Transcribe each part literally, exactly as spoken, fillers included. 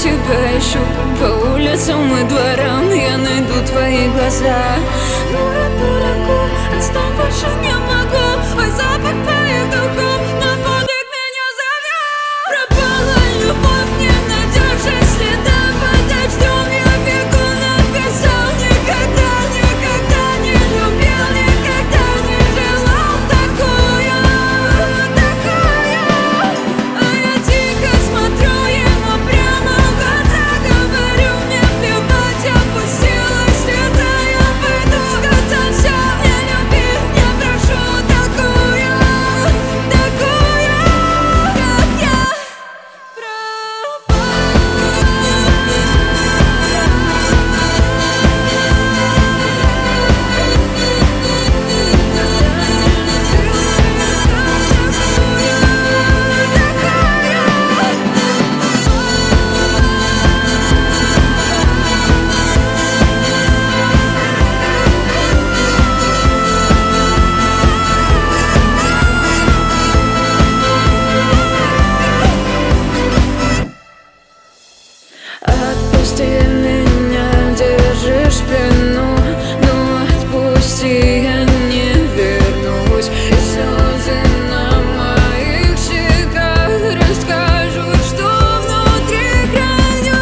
тебя ищу по улицам и дворам, я найду твои глаза. Дура, дураку, отстань, больше не могу. Ой, запах твоих духов на подвиг меня зовет. Пропала любовь, не найдешь и следа. Под дождем я бегу, написал. Никогда, никогда не любил, никогда не желал такую, такую. А я тихо смотрю ему прямо в глаза, говорю, мне плевать, опустилась слеза. Я пойду, сказал все, не люби, не прошу такую, такую, как я пропала. Отпусти меня, держишь в плену, но отпусти, я не вернусь. И слезы на моих щеках расскажут, что внутри храню.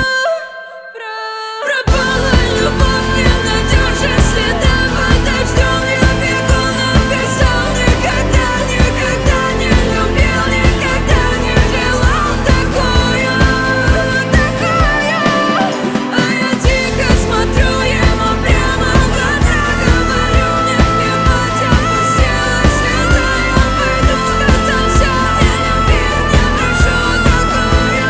Пропала любовь, не найдешь и следа. Под дождем я бегу, написал. Никогда, никогда не любил, никогда не желал такую, такую. А я тихо смотрю ему прямо в глаза, говорю, мне плевать, опустилась слеза. Я пойду, сказал все, не люби, не прошу такую,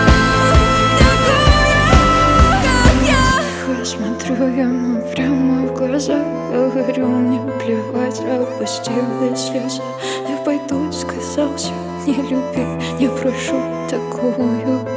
такую, как я. Тихо смотрю ему прямо в глаза, говорю, мне плевать, опустилась слеза. Я пойду, сказал все, не люби, не прошу такую.